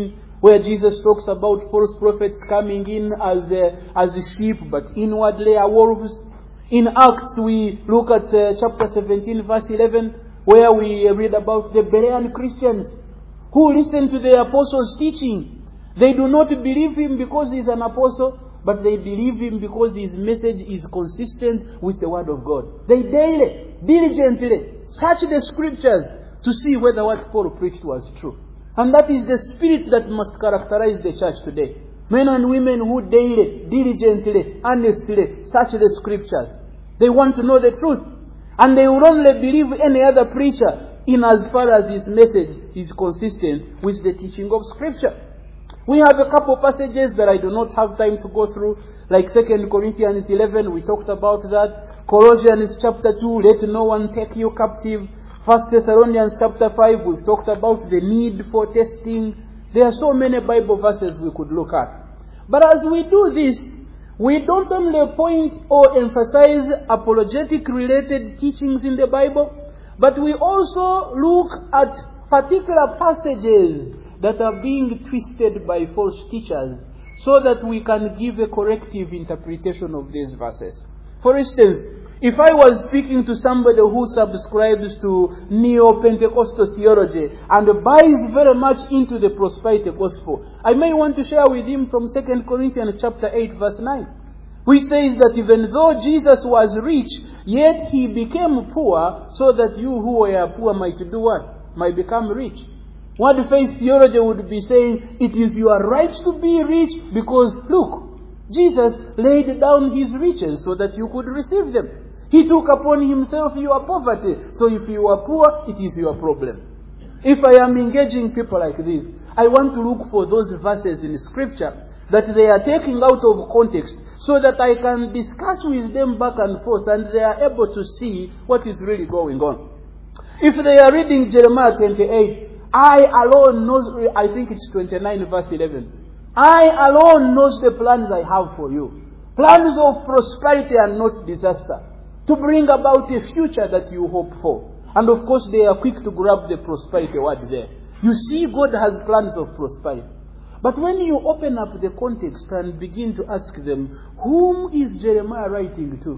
where Jesus talks about false prophets coming in as uh, as sheep, but inwardly are wolves. In Acts, we look at uh, chapter seventeen, verse eleven, where we read about the Berean Christians who listen to the apostles' teaching. They do not believe him because he's an apostle, but they believe him because his message is consistent with the word of God. They daily, diligently search the scriptures to see whether what Paul preached was true. And that is the spirit that must characterize the church today. Men and women who daily, diligently, honestly search the scriptures. They want to know the truth. And they will only believe any other preacher in as far as his message is consistent with the teaching of Scripture. We have a couple passages that I do not have time to go through, like Second Corinthians eleven, we talked about that. Colossians chapter two, let no one take you captive. First Thessalonians chapter five, we've talked about the need for testing. There are so many Bible verses we could look at. But as we do this, we don't only point or emphasize apologetic related teachings in the Bible, but we also look at particular passages that are being twisted by false teachers so that we can give a corrective interpretation of these verses. For instance, if I was speaking to somebody who subscribes to neo-Pentecostal theology and buys very much into the prosperity gospel, I may want to share with him from Second Corinthians chapter eight verse nine, which says that even though Jesus was rich, yet he became poor so that you who were poor might do what? Might become rich. What faith theology would be saying, it is your right to be rich because, look, Jesus laid down his riches so that you could receive them. He took upon himself your poverty. So if you are poor, it is your problem. If I am engaging people like this, I want to look for those verses in Scripture that they are taking out of context so that I can discuss with them back and forth and they are able to see what is really going on. If they are reading Jeremiah twenty-eight, I alone knows, I think it's twenty-nine verse eleven. I alone knows the plans I have for you. Plans of prosperity and not disaster. To bring about a future that you hope for. And of course they are quick to grab the prosperity word there. You see, God has plans of prosperity. But when you open up the context and begin to ask them, whom is Jeremiah writing to?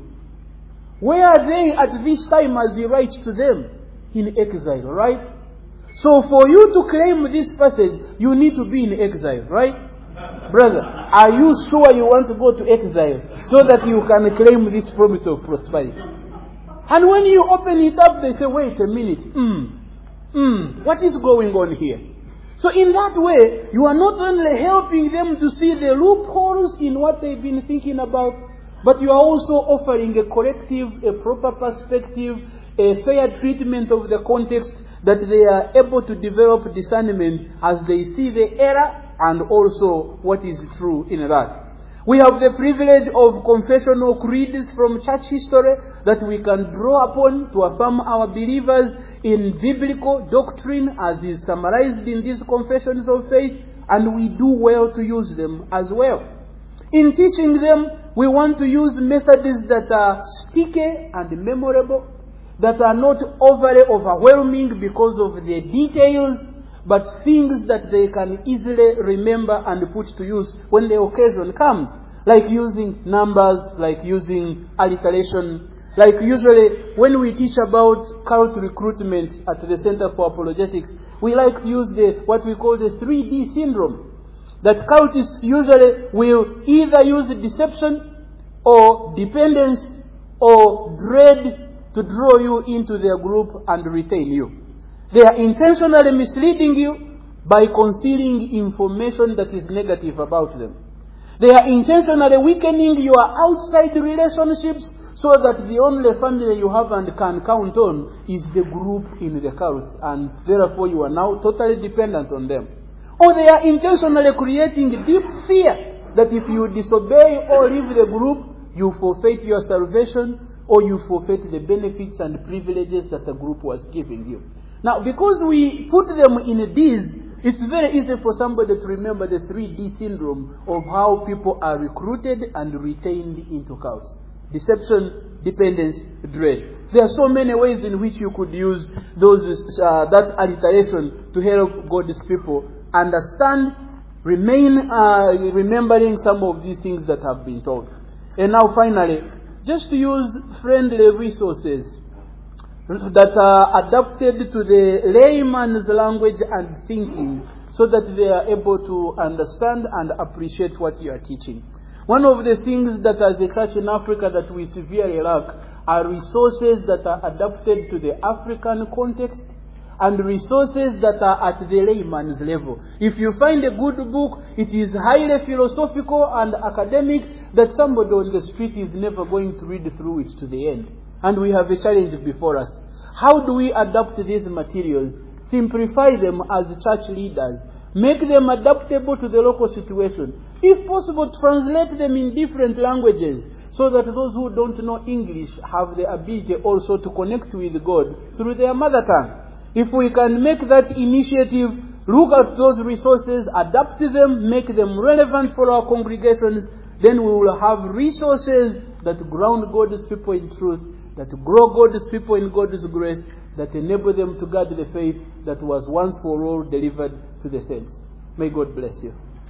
Where are they at this time as he writes to them? In exile, right? So for you to claim this passage, you need to be in exile, right? Brother, are you sure you want to go to exile so that you can claim this promise of prosperity? And when you open it up, they say, wait a minute. Hmm. Hmm. What is going on here? So in that way, you are not only helping them to see the loopholes in what they've been thinking about, but you are also offering a corrective, a proper perspective, a fair treatment of the context that they are able to develop discernment as they see the error and also what is true in that. We have the privilege of confessional creeds from church history that we can draw upon to affirm our believers in biblical doctrine as is summarized in these confessions of faith, and we do well to use them as well. In teaching them, we want to use methods that are sticky and memorable, that are not overly overwhelming because of the details, but things that they can easily remember and put to use when the occasion comes. Like using numbers, like using alliteration. Like usually when we teach about cult recruitment at the Center for Apologetics, we like to use the what we call the three D syndrome. That cultists usually will either use deception or dependence or dread to draw you into their group and retain you. They are intentionally misleading you by concealing information that is negative about them. They are intentionally weakening your outside relationships so that the only family you have and can count on is the group in the cult, and therefore you are now totally dependent on them. Or they are intentionally creating deep fear that if you disobey or leave the group, you forfeit your salvation or you forfeit the benefits and privileges that the group was giving you. Now, because we put them in these, it's very easy for somebody to remember the three D syndrome of how people are recruited and retained into cults. Deception, dependence, dread. There are so many ways in which you could use those uh, that alliteration to help God's people understand Remain uh, remembering some of these things that have been taught. And now finally, just to use friendly resources that are adapted to the layman's language and thinking so that they are able to understand and appreciate what you are teaching. One of the things that as a church in Africa that we severely lack are resources that are adapted to the African context and resources that are at the layman's level. If you find a good book, it is highly philosophical and academic that somebody on the street is never going to read through it to the end. And we have a challenge before us. How do we adapt these materials? Simplify them as church leaders. Make them adaptable to the local situation. If possible, translate them in different languages so that those who don't know English have the ability also to connect with God through their mother tongue. If we can make that initiative, look at those resources, adapt them, make them relevant for our congregations, then we will have resources that ground God's people in truth, that grow God's people in God's grace, that enable them to guard the faith that was once for all delivered to the saints. May God bless you.